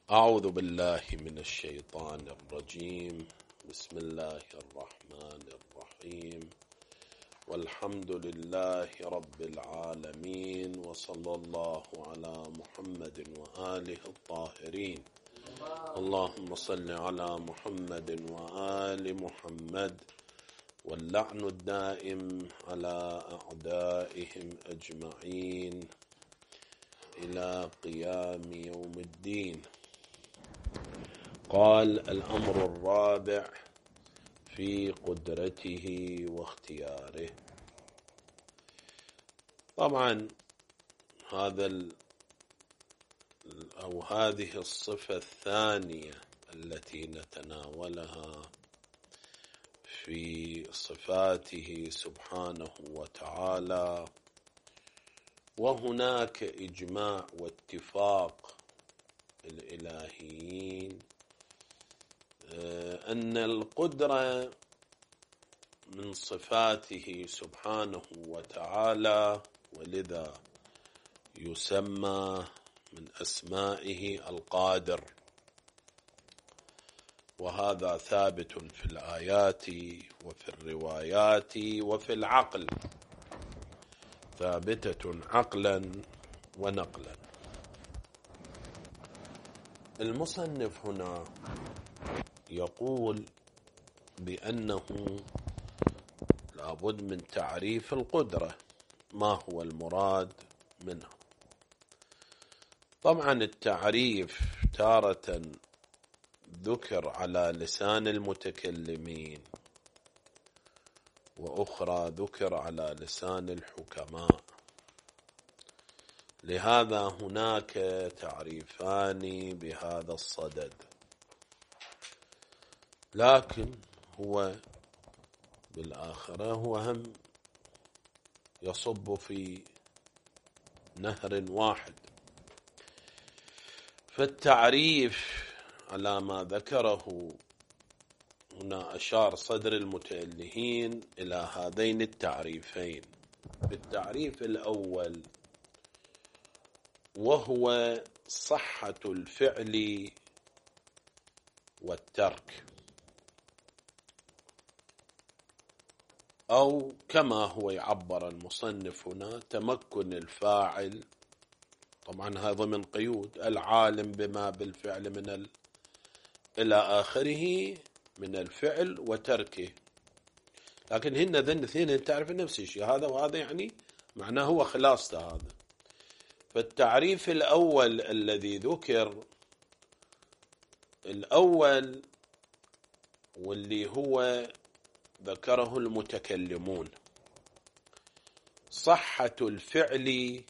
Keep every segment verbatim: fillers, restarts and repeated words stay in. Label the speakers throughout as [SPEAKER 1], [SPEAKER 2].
[SPEAKER 1] أعوذ بالله من الشيطان الرجيم. بسم الله الرحمن الرحيم، والحمد لله رب العالمين، وصلى الله على محمد وآله الطاهرين. اللهم صل على محمد وآل محمد، واللعن الدائم على أعدائهم أجمعين إلى قيام يوم الدين. قال: الأمر الرابع في قدرته واختياره. طبعا هذا أو هذه الصفة الثانية التي نتناولها في صفاته سبحانه وتعالى، وهناك إجماع واتفاق الإلهيين أن القدرة من صفاته سبحانه وتعالى، ولذا يسمى من أسمائه القادر، وهذا ثابت في الآيات وفي الروايات وفي العقل، ثابتة عقلا ونقلا. المصنف هنا يقول بأنه لابد من تعريف القدرة، ما هو المراد منها. طبعا التعريف تارة ذكر على لسان المتكلمين، وأخرى ذكر على لسان الحكماء، لهذا هناك تعريفان بهذا الصدد، لكن هو بالآخرة هو هم يصب في نهر واحد. فالتعريف على ما ذكره هنا أشار صدر المتألهين إلى هذين التعريفين. بالتعريف الأول، وهو صحة الفعل والترك، أو كما هو يعبر المصنف هنا تمكن الفاعل، طبعا هذا من قيود العالم بما بالفعل من ال... إلى آخره من الفعل وتركه، لكن هن ذن اثنين تعرف نفس الشيء، هذا وهذا يعني معناه هو خلاصة هذا. فالتعريف الأول الذي ذكر الأول واللي هو ذكره المتكلمون، صحة الفعل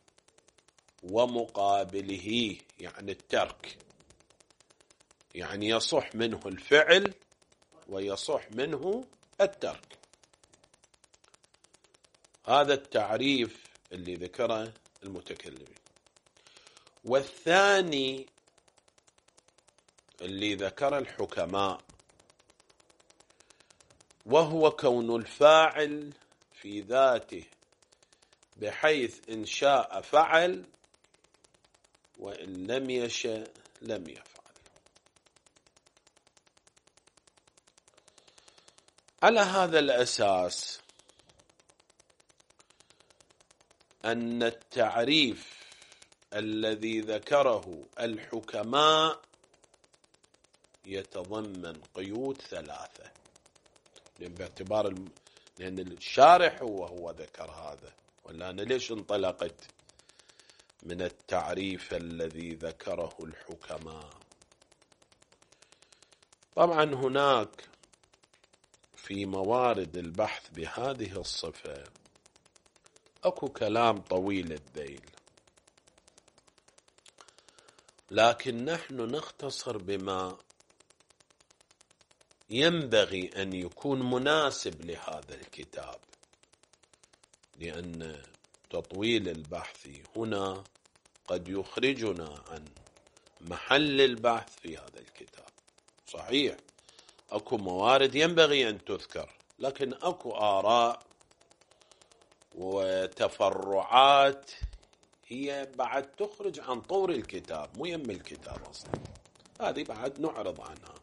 [SPEAKER 1] ومقابله، يعني الترك، يعني يصح منه الفعل ويصح منه الترك. هذا التعريف اللي ذكره المتكلمين. والثاني اللي ذكر الحكماء، وهو كون الفاعل في ذاته، بحيث إن شاء فعل وإن لم يشاء لم يفعل. على هذا الأساس أن التعريف الذي ذكره الحكماء يتضمن قيود ثلاثة، باعتبار الم... لأن الشارح هو هو ذكر هذا، ولا أنا ليش انطلقت من التعريف الذي ذكره الحكماء؟ طبعا هناك في موارد البحث بهذه الصفة أكو كلام طويل الذيل، لكن نحن نختصر بما ينبغي أن يكون مناسب لهذا الكتاب، لأن تطويل البحث هنا قد يخرجنا عن محل البحث في هذا الكتاب. صحيح أكو موارد ينبغي أن تذكر، لكن أكو آراء وتفرعات هي بعد تخرج عن طور الكتاب، مو يم الكتاب أصلا. هذه بعد نعرض عنها.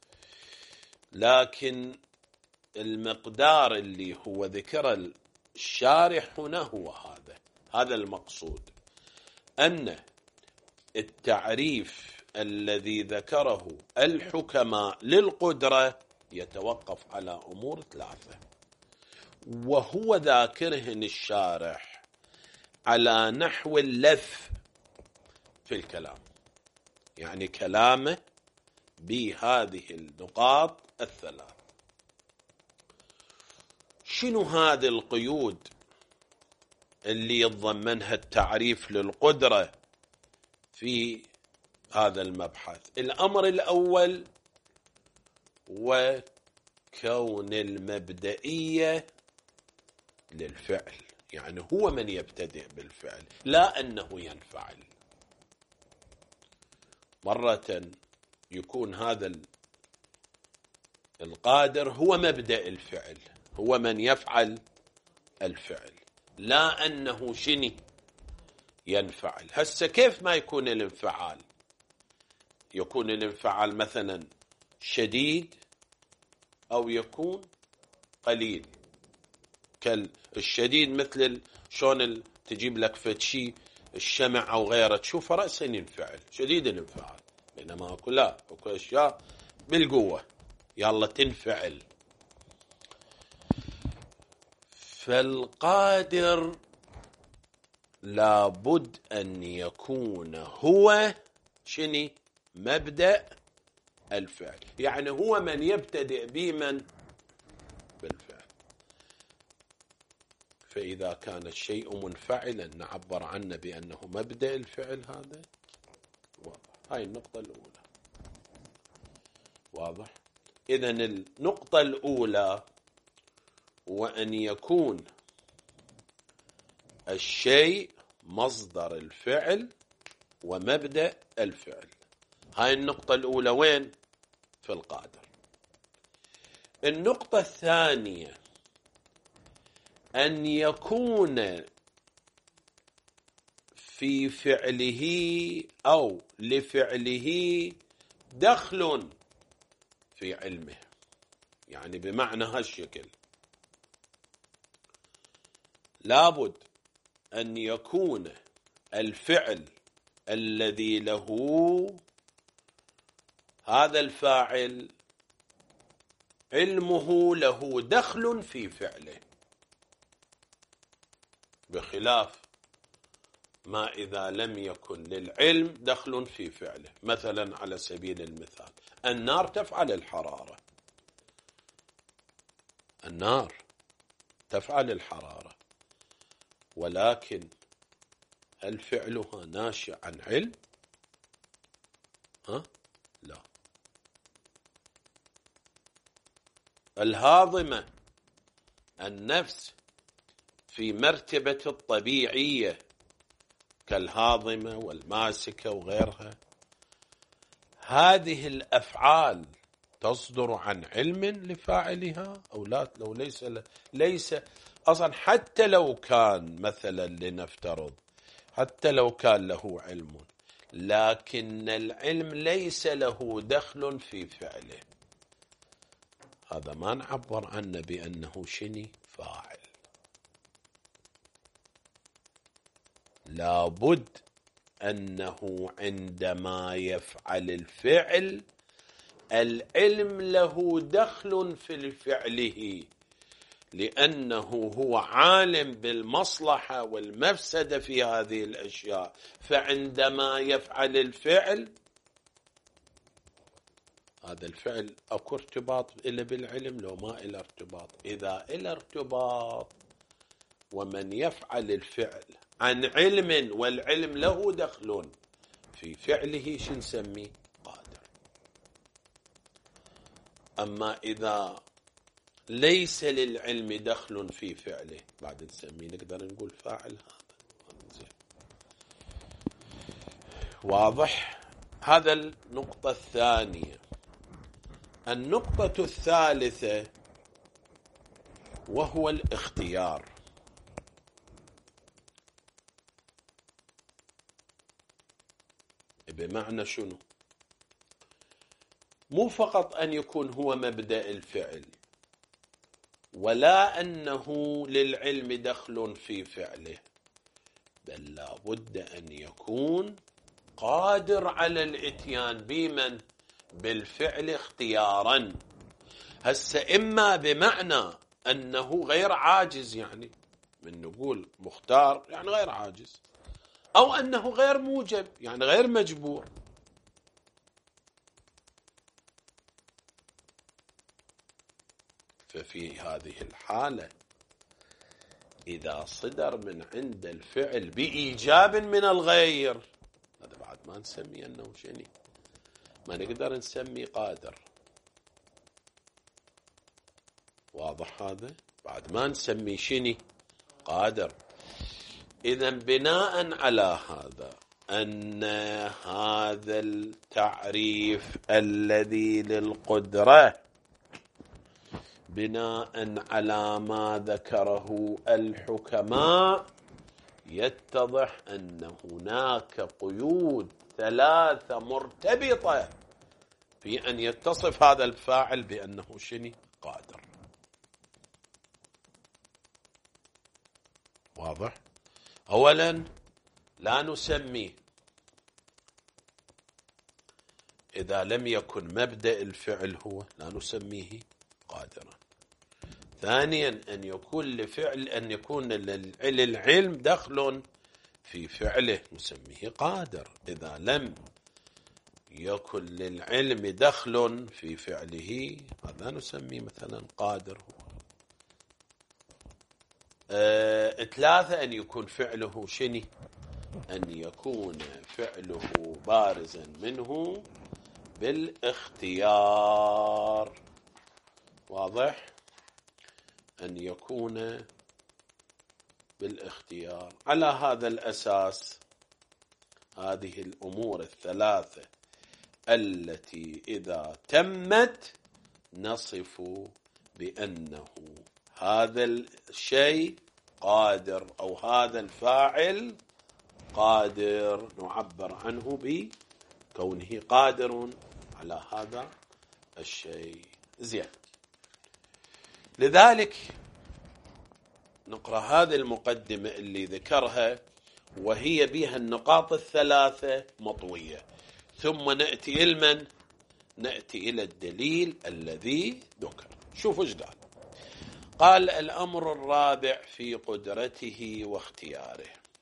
[SPEAKER 1] لكن المقدار اللي هو ذكر الشارح هنا هو هذا هذا المقصود، أن التعريف الذي ذكره الحكماء للقدرة يتوقف على أمور ثلاثة، وهو ذاكرهن الشارح على نحو اللف في الكلام، يعني كلامه بهذه النقاط الثلاث. شنو هذه القيود اللي يتضمنها التعريف للقدرة في هذا المبحث؟ الأمر الأول وكون المبدئية للفعل، يعني هو من يبتدئ بالفعل لا أنه ينفعل. مرة يكون هذا القادر هو مبدأ الفعل، هو من يفعل الفعل، لا أنه شني ينفعل. هسه كيف ما يكون الانفعال؟ يكون الانفعال مثلا شديد أو يكون قليل. كالشديد مثل شلون تجيب لك فتشي الشمع أو غيره تشوفه رأسا ينفعل شديد الانفعال، بينما أكو لا، أكو أشياء بالقوة يلا تنفعل. فالقادر لابد أن يكون هو شني مبدأ الفعل، يعني هو من يبتدئ بمن بالفعل. فإذا كان الشيء منفعلا نعبر عنه بأنه مبدأ الفعل. هذا واضح، هاي النقطة الأولى. واضح؟ إذن النقطة الأولى وأن يكون الشيء مصدر الفعل ومبدأ الفعل. هاي النقطة الأولى وين؟ في القادر. النقطة الثانية أن يكون في فعله أو لفعله دخل في علمه، يعني بمعنى هالشكل لابد أن يكون الفعل الذي له هذا الفاعل علمه له دخل في فعله، بخلاف ما إذا لم يكن للعلم دخل في فعله. مثلا على سبيل المثال النار تفعل الحرارة، النار تفعل الحرارة، ولكن هل فعلها ناشئ عن علم؟ ها؟ لا. الهاضمة النفس في مرتبة الطبيعية كالهاضمة والماسكة وغيرها، هذه الأفعال تصدر عن علم لفاعلها أو لا؟ لو ليس ليس أصلا، حتى لو كان مثلا لنفترض حتى لو كان له علم، لكن العلم ليس له دخل في فعله، هذا ما نعبر عنه بأنه شني فاعل. لابد أنه عندما يفعل الفعل العلم له دخل في فعله، لأنه هو عالم بالمصلحة والمفسدة في هذه الأشياء، فعندما يفعل الفعل هذا الفعل أكو ارتباط إلا بالعلم لو ما إلى ارتباط. إذا إلى ارتباط ومن يفعل الفعل عن علم والعلم له دخل في فعله شو نسميه؟ قادر. أما إذا ليس للعلم دخل في فعله بعد نسميه نقدر نقول فاعل. هذا واضح؟ هذا النقطة الثانية. النقطة الثالثة وهو الاختيار. بمعنى شنو؟ مو فقط أن يكون هو مبدأ الفعل، ولا أنه للعلم دخل في فعله، بل لا بد أن يكون قادر على الإتيان بمن بالفعل اختيارا. هسه إما بمعنى أنه غير عاجز، يعني من نقول مختار يعني غير عاجز، أو أنه غير موجب يعني غير مجبور. ففي هذه الحالة إذا صدر من عند الفعل بإيجاب من الغير، هذا بعد ما نسمي أنه شني، ما نقدر نسمي قادر. واضح هذا؟ بعد ما نسمي شني قادر. إذا بناء على هذا أن هذا التعريف الذي للقدرة بناء على ما ذكره الحكماء يتضح أن هناك قيود ثلاثة مرتبطة في أن يتصف هذا الفاعل بأنه شني قادر. واضح؟ أولا لا نسميه إذا لم يكن مبدأ الفعل هو، لا نسميه قادرا. ثانيا أن يكون لفعل أن يكون للعلم دخل في فعله، نسميه قادر. إذا لم يكن للعلم دخل في فعله هذا نسميه مثلا قادر هو. أه ثلاثة أن يكون فعله شني، أن يكون فعله بارزا منه بالاختيار. واضح؟ أن يكون بالاختيار. على هذا الأساس هذه الأمور الثلاثة التي إذا تمت نصف بأنه هذا الشيء قادر أو هذا الفاعل قادر، نعبر عنه بكونه قادر على هذا الشيء. زين، لذلك نقرأ هذه المقدمة اللي ذكرها وهي بها النقاط الثلاثة مطوية، ثم نأتي إلى نأتي إلى الدليل الذي ذكر. شوفوا ايش قال. قال: الأمر الرابع في قدرته واختياره.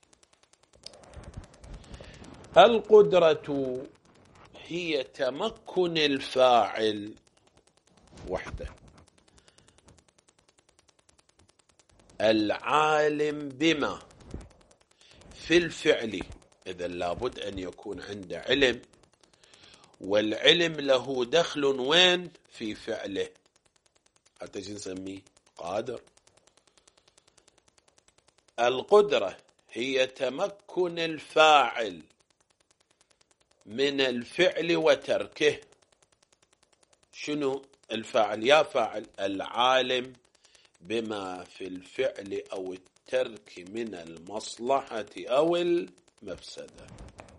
[SPEAKER 1] القدرة هي تمكن الفاعل وحده العالم بما في الفعل. إذا لابد أن يكون عنده علم، والعلم له دخل وين؟ في فعله، حتى نسميه قادر. القدرة هي تمكن الفاعل من الفعل وتركه. شنو الفاعل؟ يا فاعل العالم بما في الفعل أو الترك من المصلحة أو المفسدة.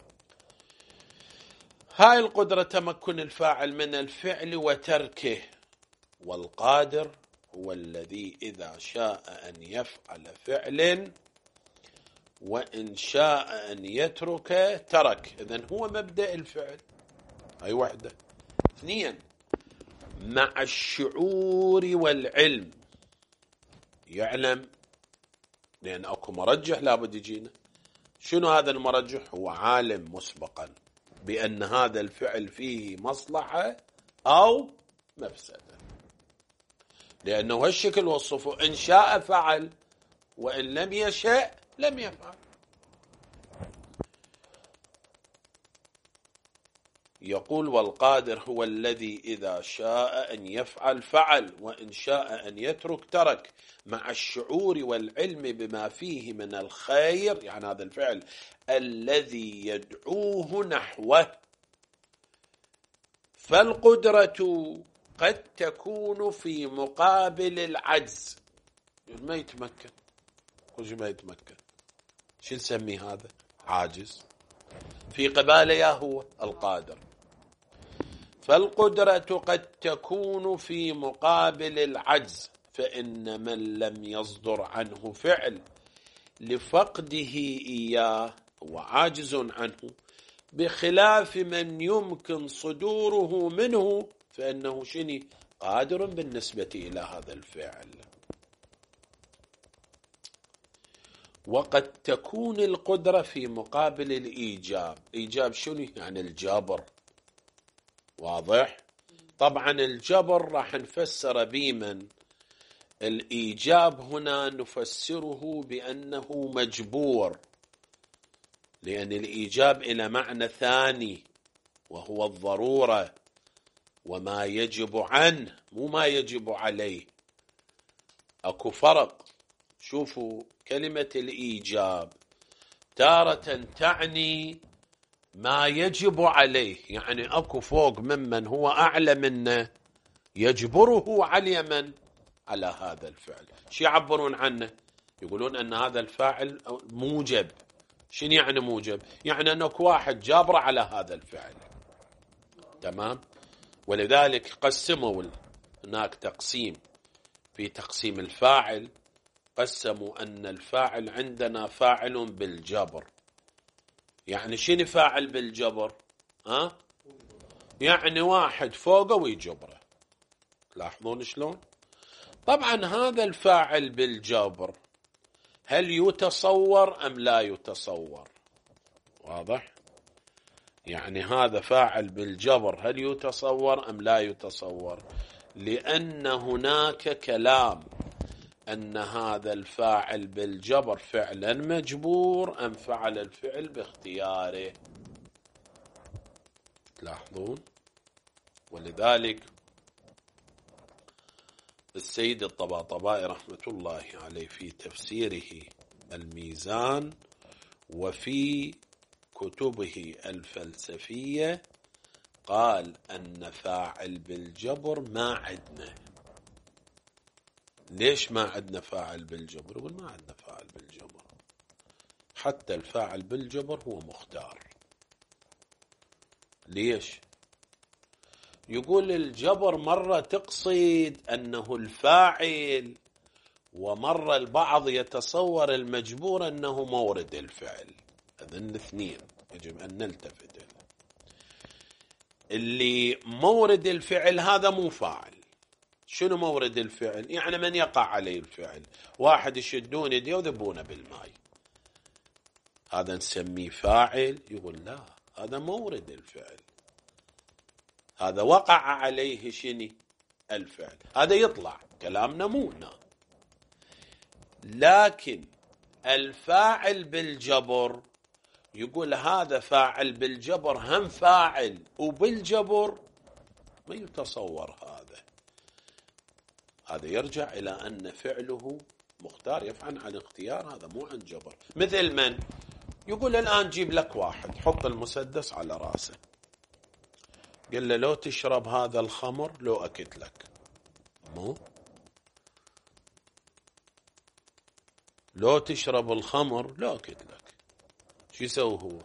[SPEAKER 1] هاي القدرة تمكن الفاعل من الفعل وتركه، والقادر هو الذي إذا شاء أن يفعل فعل وإن شاء أن يترك ترك. إذن هو مبدأ الفعل، هاي وحدة. اثنين، مع الشعور والعلم، يعلم لأن أكو مرجح لابد يجينا. شنو هذا المرجح؟ هو عالم مسبقا بأن هذا الفعل فيه مصلحة أو مفسدة، لأنه هالشكل وصفه إن شاء فعل وإن لم يشاء لم يفعل. يقول: والقادر هو الذي إذا شاء أن يفعل فعل وإن شاء أن يترك ترك، مع الشعور والعلم بما فيه من الخير، يعني هذا الفعل الذي يدعوه نحوه. فالقدرة قد تكون في مقابل العجز، ما يتمكن. كل ما يتمكن شو نسمي هذا؟ عاجز. في قباله يا هو القادر. فالقدرة قد تكون في مقابل العجز، فإن من لم يصدر عنه فعل لفقده إياه وعاجز عنه، بخلاف من يمكن صدوره منه فإنه شني قادر بالنسبة إلى هذا الفعل. وقد تكون القدرة في مقابل الإيجاب. إيجاب شنو؟ يعني الجبر. واضح؟ طبعا الجبر راح نفسر بمن الإيجاب هنا نفسره بأنه مجبور، لأن الإيجاب إلى معنى ثاني وهو الضرورة وما يجب عنه مو ما يجب عليه. أكو فرق. شوفوا كلمة الإيجاب تارة تعني ما يجب عليه، يعني أكو فوق ممن هو أعلى منه يجبره على من على هذا الفعل. شو يعبرون عنه؟ يقولون أن هذا الفاعل موجب. شنو يعني موجب؟ يعني أنك واحد جابر على هذا الفعل. تمام؟ ولذلك قسموا هناك تقسيم في تقسيم الفاعل، قسموا أن الفاعل عندنا فاعل بالجبر. يعني شنو فاعل بالجبر؟ ها؟ يعني واحد فوقه ويجبره. تلاحظون شلون؟ طبعا هذا الفاعل بالجبر هل يتصور أم لا يتصور؟ واضح؟ يعني هذا فاعل بالجبر هل يتصور أم لا يتصور؟ لأن هناك كلام أن هذا الفاعل بالجبر فعلا مجبور أم فعل الفعل باختياره. تلاحظون؟ ولذلك السيد الطباطبائي رحمة الله عليه في تفسيره الميزان وفي كتبه الفلسفية قال أن فاعل بالجبر ما عندنا. ليش ما عندنا فاعل بالجبر؟ يقول ما عندنا فاعل بالجبر، حتى الفاعل بالجبر هو مختار. ليش؟ يقول الجبر مرة تقصد أنه الفاعل، ومرة البعض يتصور المجبور أنه مورد الفعل. هذين الاثنين يجب أن نلتفت له. اللي مورد الفعل هذا مو فاعل. شنو مورد الفعل؟ يعني من يقع عليه الفعل. واحد يشدون يديه وذبونه بالماء، هذا نسميه فاعل؟ يقول لا، هذا مورد الفعل، هذا وقع عليه شنو؟ الفعل. هذا يطلع كلامنا مو هنا. لكن الفاعل بالجبر يقول هذا فاعل بالجبر هم فاعل وبالجبر ما يتصور هذا. هذا يرجع إلى أن فعله مختار، يفعل عن اختيار، هذا مو عن جبر. مثل من يقول الآن جيب لك واحد حط المسدس على راسه، قال له لو تشرب هذا الخمر لو أكت لك، مو لو تشرب الخمر لو أكت لك، شو يسوي هو؟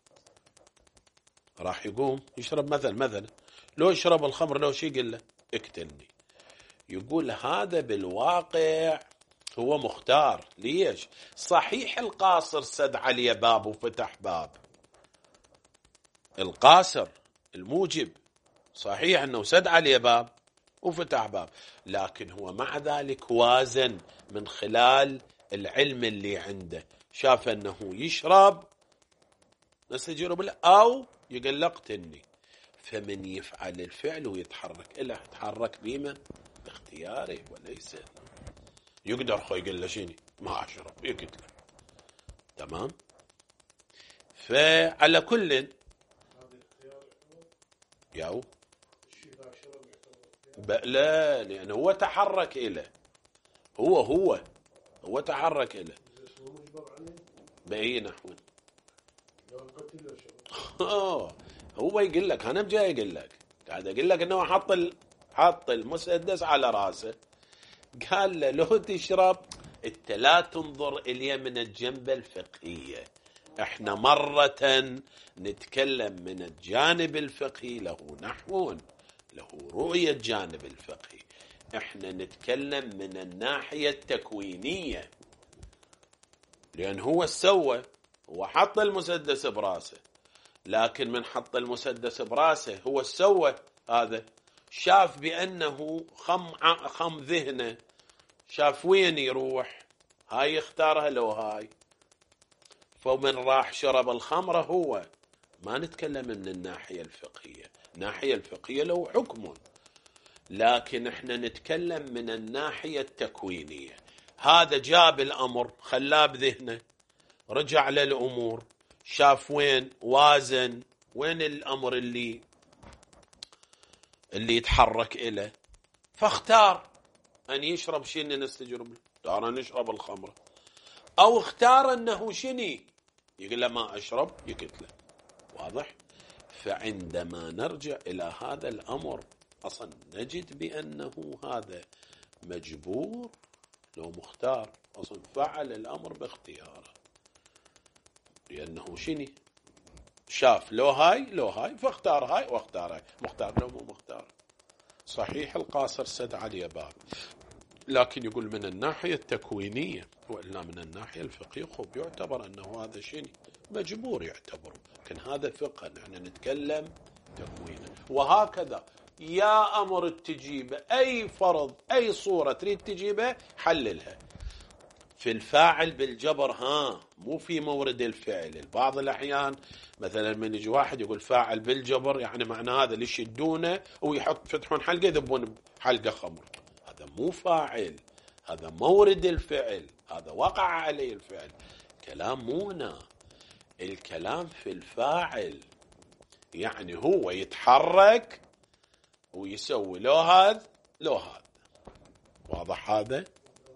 [SPEAKER 1] راح يقوم يشرب مثل مثلا لو يشرب الخمر لو شي قل له اقتلني. يقول هذا بالواقع هو مختار. ليش؟ صحيح القاصر سد عليه باب وفتح باب، القاصر الموجب صحيح أنه سد عليه باب وفتح باب، لكن هو مع ذلك وازن من خلال العلم اللي عنده، شاف أنه يشرب نستجير بالله أو يقول اقتلني، فمن يفعل الفعل ويتحرك إلا يتحرك بمن؟ باختياره وليس يقدر خو يقول له شيني ما أشرب يقتله. تمام؟ فعلى كل ياو لا، لأن هو تحرك إله، هو هو هو تحرك إله بأي نحو. هو يقول لك أنا بجاي يقول لك قاعد أقول لك أنه حط ال... حط المسدس على راسه، قال له لو تشرب، انت لا تنظر إليه من الجنبة الفقهية، احنا مرة نتكلم من الجانب الفقهي له نحو، له رؤية جانب الفقهي. احنا نتكلم من الناحية التكوينية، لأن هو سوى، هو حط المسدس براسه، لكن من حط المسدس براسه هو سوى هذا، شاف بأنه خم, خم ذهنه، شاف وين يروح، هاي اختارها لو هاي، فمن راح شرب الخمرة. هو ما نتكلم من الناحية الفقهية، الناحية الفقهية له حكم، لكن احنا نتكلم من الناحية التكوينية. هذا جاب الأمر، خلاه بذهنه، رجع للأمور، شاف وين، وازن وين الأمر اللي اللي يتحرك إله، فاختار أن يشرب شنو نستجرب له، اختار أن يشرب الخمرة، أو اختار أنه شني يقول له ما أشرب يقتله. واضح؟ فعندما نرجع إلى هذا الأمر أصلا نجد بأنه هذا مجبور لو مختار، أصلا فعل الأمر باختياره، لأنه شني شاف لو هاي لو هاي فاختار هاي واختار هاي، مختار لو مو مختار. صحيح القاصر سد على باب، لكن يقول من الناحية التكوينية، وإلا من الناحية الفقهية خب يعتبر أنه هذا شيء مجبور يعتبره، لكن هذا فقه، نحن نتكلم تكوينا. وهكذا يا أمر تجيبه أي فرض أي صورة تريد تجيبه حللها. في الفاعل بالجبر ها مو في مورد الفعل. بعض الأحيان مثلا من يجي واحد يقول فاعل بالجبر يعني معنى هذا اللي يشدونه ويحط فتحون حلقة يذبون حلقة خمر، هذا مو فاعل، هذا مورد الفعل، هذا وقع عليه الفعل. كلام مو هنا، الكلام في الفاعل، يعني هو يتحرك ويسوي لو هذا لو هذا. واضح هذا؟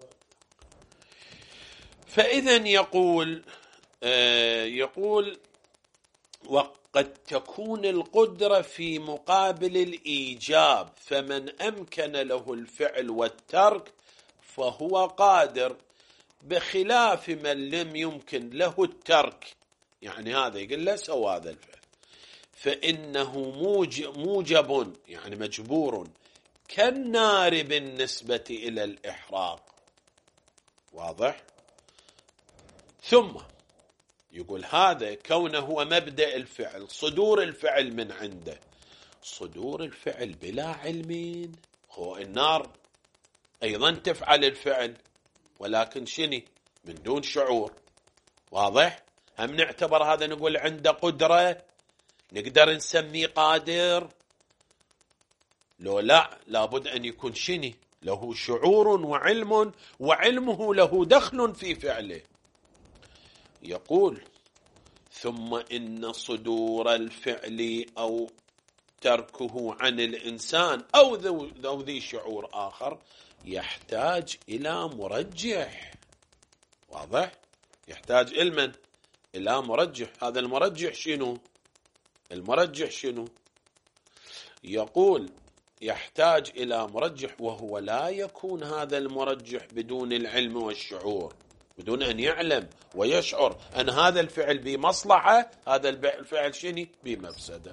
[SPEAKER 1] فإذا يقول آه يقول وقد تكون القدرة في مقابل الإيجاب، فمن أمكن له الفعل والترك فهو قادر، بخلاف من لم يمكن له الترك، يعني هذا يقول له سوى هذا الفعل فإنه موجب يعني مجبور كالنار بالنسبة إلى الإحراق. واضح؟ ثم يقول هذا كونه هو مبدأ الفعل، صدور الفعل من عنده، صدور الفعل بلا علم، هو النار أيضا تفعل الفعل ولكن شني من دون شعور. واضح؟ هم نعتبر هذا نقول عنده قدرة، نقدر نسميه قادر؟ لو لا، لابد أن يكون شني له شعور وعلم، وعلمه له دخل في فعله. يقول ثم إن صدور الفعل أو تركه عن الإنسان أو ذو ذي شعور آخر يحتاج إلى مرجح. واضح؟ يحتاج علما إلى مرجح. هذا المرجح شنو؟ المرجح شنو؟ يقول يحتاج إلى مرجح، وهو لا يكون هذا المرجح بدون العلم والشعور، بدون أن يعلم ويشعر أن هذا الفعل بمصلحة، هذا الفعل شني بمفسدة.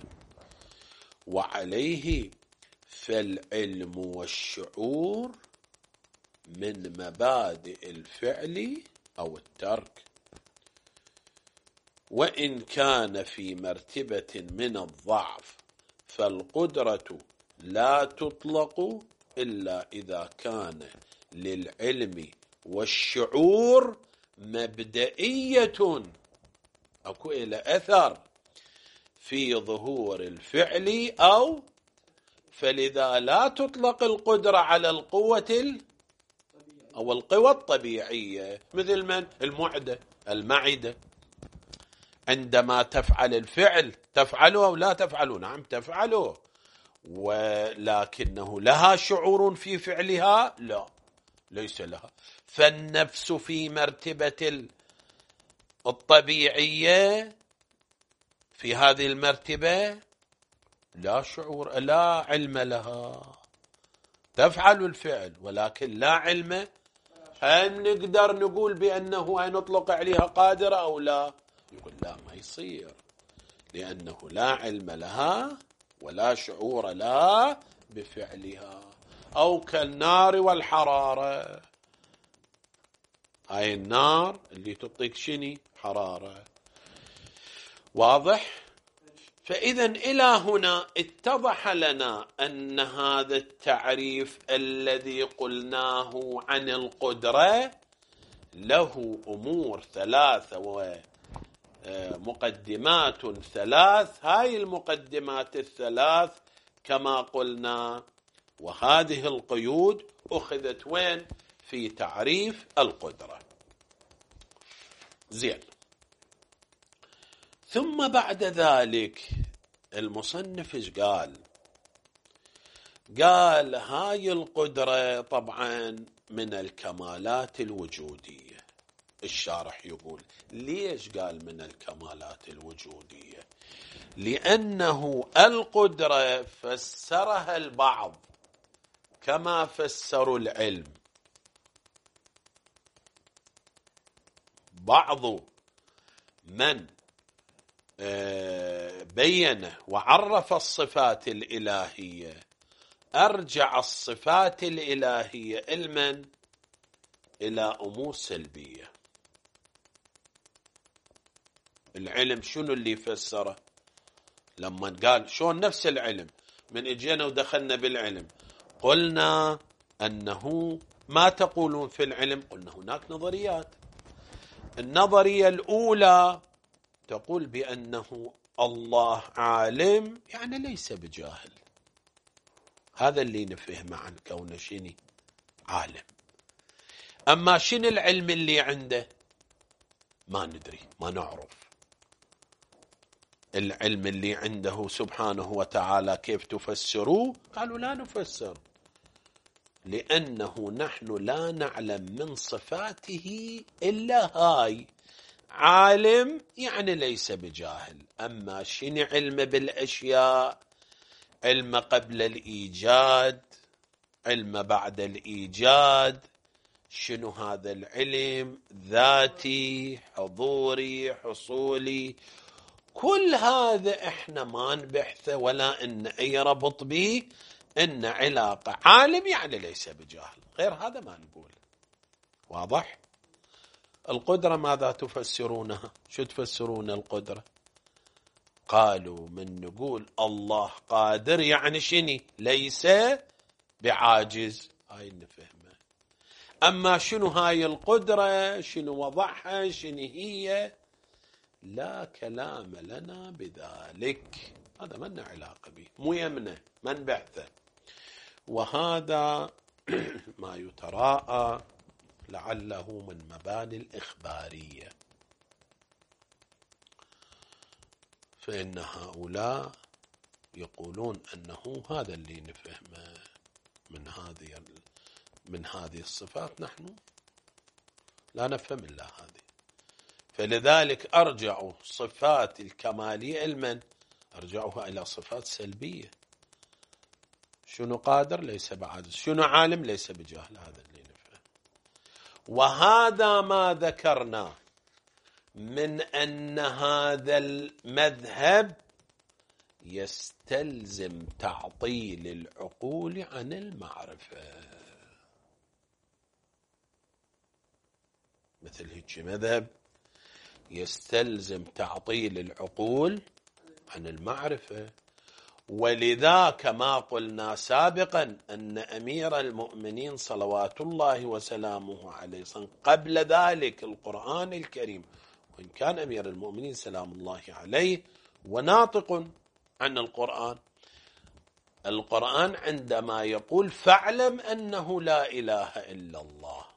[SPEAKER 1] وعليه فالعلم والشعور من مبادئ الفعل أو الترك، وإن كان في مرتبة من الضعف فالقدرة لا تطلق إلا إذا كان للعلم والشعور مبدئية أكو إلى أثر في ظهور الفعل، أو فلذا لا تطلق القدرة على القوة أو القوى الطبيعية، مثل من المعدة المعدة عندما تفعل الفعل تفعله أو لا تفعله؟ نعم تفعله، ولكنه لها شعور في فعلها؟ لا، ليس لها. فالنفس في مرتبة الطبيعية في هذه المرتبة لا شعور لا علم لها، تفعل الفعل ولكن لا علم. هل نقدر نقول بأنه أن نطلق عليها قادرة أو لا؟ يقول لا ما يصير، لأنه لا علم لها ولا شعور لها بفعلها. أو كالنار والحرارة، هاي النار اللي تعطيك شني حرارة. واضح؟ فإذا إلى هنا اتضح لنا أن هذا التعريف الذي قلناه عن القدرة له أمور ثلاثة ومقدمات ثلاث. هاي المقدمات الثلاث كما قلنا، وهذه القيود أخذت وين؟ في تعريف القدرة. زين. ثم بعد ذلك المصنف ايش قال؟ قال هاي القدرة طبعا من الكمالات الوجودية. الشارح يقول ليش قال من الكمالات الوجودية؟ لأنه القدرة فسرها البعض كما فسروا العلم. بعض من بين وعرف الصفات الإلهية أرجع الصفات الإلهية علما إلى أمور سلبية. العلم شنو اللي فسره؟ لما قال شلون نفس العلم من اجينا ودخلنا بالعلم قلنا أنه ما تقولون في العلم؟ قلنا هناك نظريات. النظرية الأولى تقول بأنه الله عالم، يعني ليس بجاهل. هذا اللي نفهمه عن كونه شني عالم. أما شنو العلم اللي عنده ما ندري، ما نعرف. العلم اللي عنده سبحانه وتعالى كيف تفسروه؟ قالوا لا نفسر، لأنه نحن لا نعلم من صفاته إلا هاي. عالم يعني ليس بجاهل. أما شنو علم بالأشياء؟ علم قبل الإيجاد، علم بعد الإيجاد. شنو هذا العلم؟ ذاتي، حضوري، حصولي. كل هذا احنا ما نبحثه ولا ان اي ربط به ان علاقة. عالم يعني ليس بجاهل، غير هذا ما نقول. واضح؟ القدرة ماذا تفسرونها؟ شو تفسرون القدرة؟ قالوا من نقول الله قادر يعني شني؟ ليس بعاجز. هاي نفهمه. أما شنو هاي القدرة؟ شنو وضعها؟ شنو هي؟ لا كلام لنا بذلك. هذا ما لنا علاقة به، مو يمنه، ما نبحثه. وهذا ما يتراءى لعله من مباني الإخبارية. فإن هؤلاء يقولون أنه هذا اللي نفهمه من هذه من هذه الصفات، نحن لا نفهم إلا هذه. فلذلك أرجعوا صفات الكمالية علما أرجعوها إلى صفات سلبية. شنو قادر؟ ليس بعاجز. شنو عالم؟ ليس بجاهل. هذا اللي نفهم. وهذا ما ذكرنا من أن هذا المذهب يستلزم تعطيل العقول عن المعرفة. مثل هيك مذهب يستلزم تعطيل العقول عن المعرفة. ولذا كما قلنا سابقا أن أمير المؤمنين صلوات الله وسلامه عليه قبل ذلك القرآن الكريم، وإن كان أمير المؤمنين سلام الله عليه وناطق عن القرآن، القرآن عندما يقول فاعلم أنه لا إله إلا الله،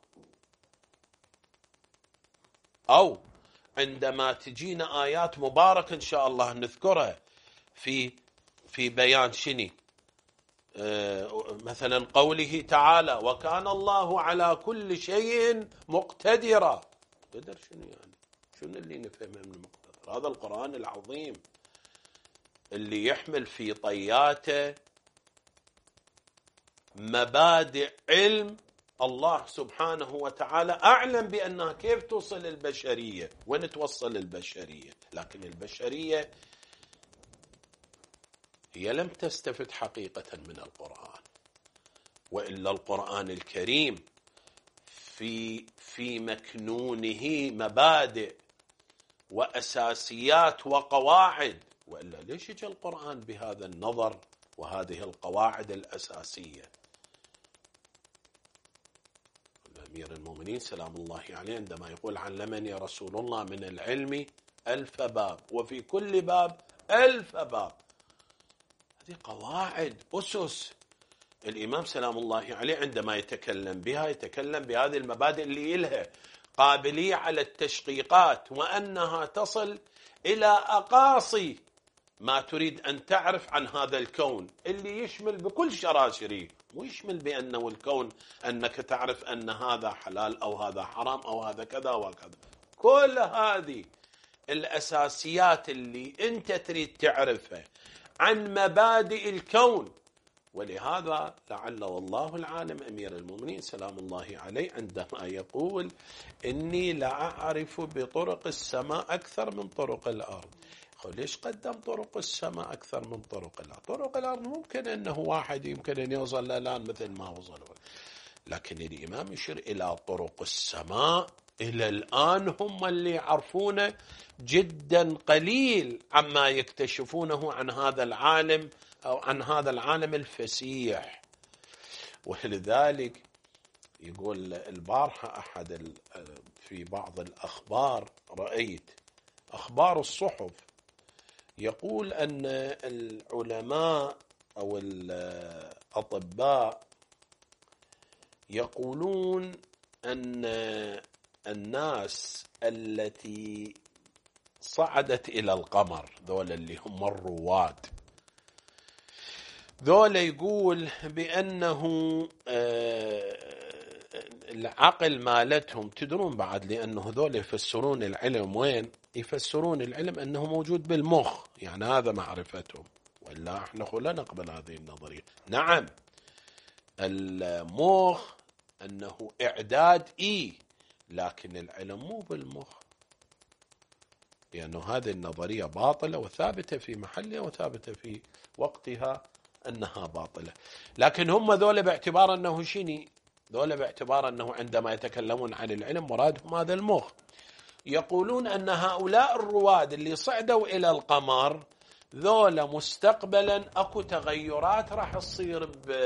[SPEAKER 1] أو عندما تجينا آيات مباركة إن شاء الله نذكرها في في بيان شني آه مثلا قوله تعالى وكان الله على كل شيء مقتدرا. قدر شنو يعني؟ شنو اللي نفهمه من المقتدر؟ هذا القرآن العظيم اللي يحمل في طياته مبادئ علم الله سبحانه وتعالى أعلم بأنها كيف توصل البشرية، وين توصل البشرية، لكن البشرية هي لم تستفد حقيقة من القرآن، وإلا القرآن الكريم في في مكنونه مبادئ وأساسيات وقواعد، وإلا ليش يجي القرآن بهذا النظر وهذه القواعد الأساسية؟ أمير المؤمنين سلام الله عليه عندما يقول علمني رسول الله من العلم ألف باب وفي كل باب ألف باب، هذه قواعد أسس. الإمام سلام الله عليه عندما يتكلم بها يتكلم بهذه المبادئ اللي إلها قابلية على التشقيقات، وأنها تصل إلى أقاصي ما تريد أن تعرف عن هذا الكون اللي يشمل بكل شراشره، مو يشمل بأنه الكون أنك تعرف أن هذا حلال أو هذا حرام أو هذا كذا وكذا. كل هذه الأساسيات اللي أنت تريد تعرفها عن مبادئ الكون. ولهذا لعل والله العالم أمير المؤمنين سلام الله عليه عندما يقول إني لأعرف بطرق السماء أكثر من طرق الأرض، ليش قدم طرق السماء أكثر من طرق الأرض؟ طرق الأرض ممكن أنه واحد يمكن أن يوصل الآن مثل ما وصل، لكن الإمام يشير إلى طرق السماء إلى الآن هم اللي يعرفون جدا قليل عما يكتشفونه عن هذا العالم أو عن هذا العالم الفسيح. ولذلك يقول البارحة أحد في بعض الأخبار رأيت أخبار الصحف يقول أن العلماء أو الأطباء يقولون أن الناس التي صعدت إلى القمر ذولا اللي هم الرواد ذولا يقول بأنه العقل مالتهم تدرون بعد، لأنه ذولا يفسرون العلم وين؟ يفسرون العلم أنه موجود بالمخ، يعني هذا معرفتهم، ولا احنا لا نقبل هذه النظرية. نعم المخ أنه إعداد إيه، لكن العلم مو بالمخ، لأنه هذه النظرية باطلة وثابتة في محلها وثابتة في وقتها أنها باطلة. لكن هم ذولا باعتبار أنه شيني، ذولا باعتبار أنه عندما يتكلمون عن العلم مرادهم هذا المخ، يقولون أن هؤلاء الرواد اللي صعدوا إلى القمر ذولا مستقبلا أكو تغيرات راح تصير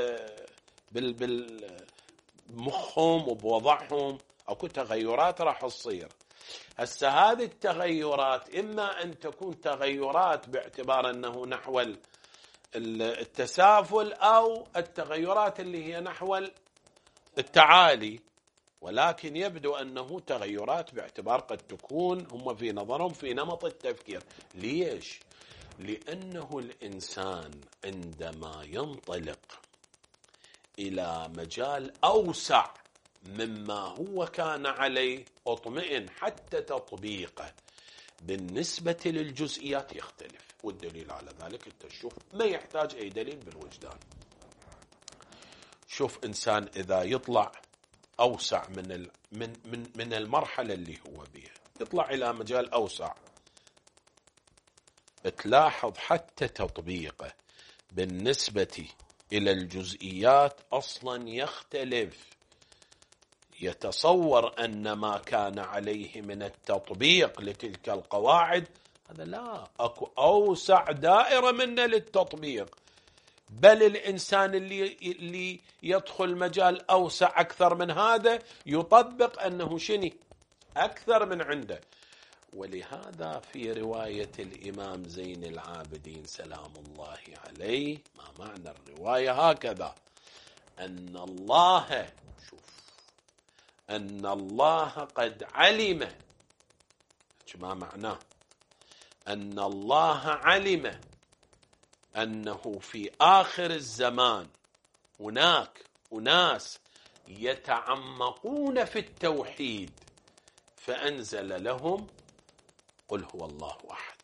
[SPEAKER 1] بمخهم وبوضعهم، أكو تغيرات راح تصير. هسه هذه التغيرات إما أن تكون تغيرات باعتبار أنه نحو التسافل أو التغيرات اللي هي نحو التعالي، ولكن يبدو أنه تغيرات باعتبار قد تكون هم في نظرهم في نمط التفكير. ليش؟ لأنه الإنسان عندما ينطلق إلى مجال أوسع مما هو كان عليه اطمئن حتى تطبيقه بالنسبة للجزئيات يختلف، والدليل على ذلك انت تشوف ما يحتاج أي دليل بالوجدان. شوف إنسان إذا يطلع أوسع من من من من المرحلة اللي هو بها، يطلع إلى مجال أوسع، تلاحظ حتى تطبيقه بالنسبة إلى الجزئيات أصلا يختلف. يتصور أن ما كان عليه من التطبيق لتلك القواعد هذا لا، أكو أوسع دائرة منه للتطبيق، بل الإنسان اللي, اللي يدخل مجال أوسع أكثر من هذا يطبق أنه شني أكثر من عنده. ولهذا في رواية الإمام زين العابدين سلام الله عليه، ما معنى الرواية هكذا، أن الله شوف أن الله قد علم، ما معناه؟ أن الله علم أنه في آخر الزمان هناك أناس يتعمقون في التوحيد، فأنزل لهم قل هو الله أحد.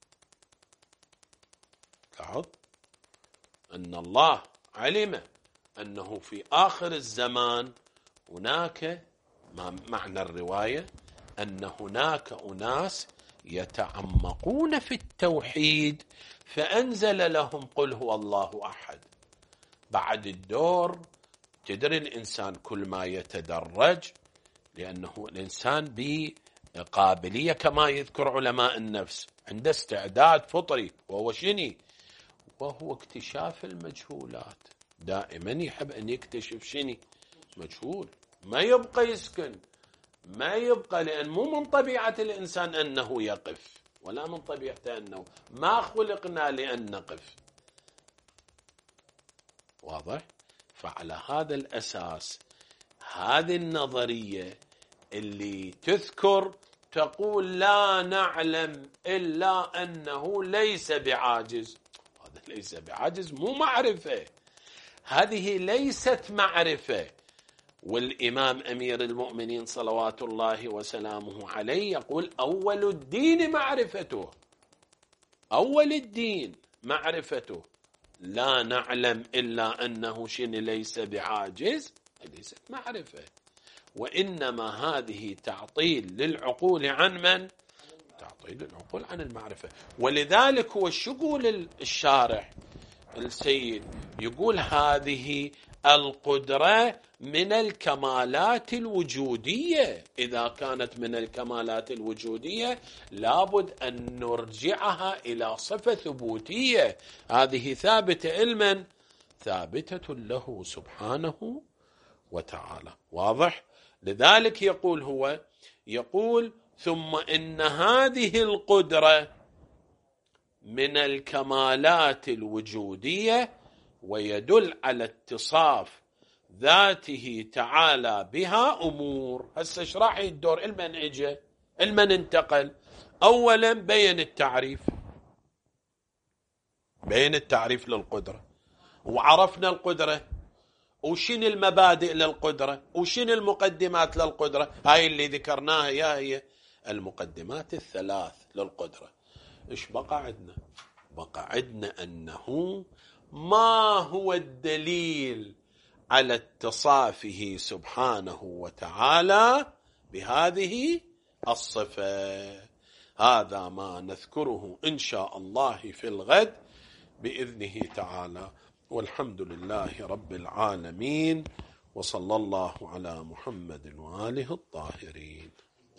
[SPEAKER 1] لاحظ أن الله علم أنه في آخر الزمان هناك معنى الرواية أن هناك أناس يتعمقون في التوحيد فأنزل لهم قل هو الله أحد. بعد الدور تدري الإنسان كل ما يتدرج، لأنه الإنسان بقابلية كما يذكر علماء النفس عنده استعداد فطري، وهو شني؟ وهو اكتشاف المجهولات. دائما يحب أن يكتشف شني؟ مجهول، ما يبقى يسكن، ما يبقى، لأن مو من طبيعة الإنسان أنه يقف، ولا من طبيعته أنه ما خلقنا لأن نقف. واضح؟ فعلى هذا الأساس هذه النظرية اللي تذكر تقول لا نعلم إلا أنه ليس بعاجز، هذا ليس بعاجز مو معرفة، هذه ليست معرفة. والإمام أمير المؤمنين صلوات الله وسلامه عليه يقول أول الدين معرفته، أول الدين معرفته. لا نعلم إلا أنه شن ليس بعاجز، ليست معرفة، وإنما هذه تعطيل للعقول عن من؟ تعطيل للعقول عن المعرفة. ولذلك هو شو يقول الشارح السيد؟ يقول هذه القدرة من الكمالات الوجودية، إذا كانت من الكمالات الوجودية لابد أن نرجعها إلى صفة ثبوتية، هذه ثابتة علما، ثابتة له سبحانه وتعالى. واضح؟ لذلك يقول هو يقول ثم إن هذه القدرة من الكمالات الوجودية ويدل على اتصاف ذاته تعالى بها أمور. هسه ايش راح يدور؟ المن اجى، المن انتقل. أولا بين التعريف، بين التعريف للقدرة، وعرفنا القدرة وشين المبادئ للقدرة وشين المقدمات للقدرة، هاي اللي ذكرناها يا هي المقدمات الثلاث للقدرة. ايش بقى عندنا؟ بقى عندنا أنه ما هو الدليل على اتصافه سبحانه وتعالى بهذه الصفة. هذا ما نذكره إن شاء الله في الغد بإذنه تعالى، والحمد لله رب العالمين، وصلى الله على محمد وآله الطاهرين.